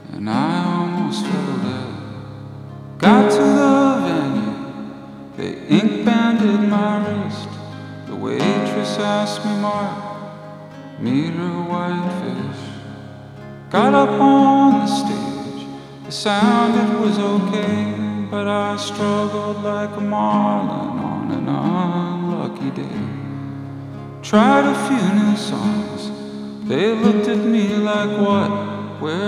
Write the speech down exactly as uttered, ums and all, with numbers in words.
and I almost fell dead. Got to the venue, they ink banded my wrist. The waitress asked me, Mark, meet her whitefish. Got up on the stage, the sound it was okay, but I struggled like a marlin on an unlucky day. Tried a few new songs, they looked at me like, what? Where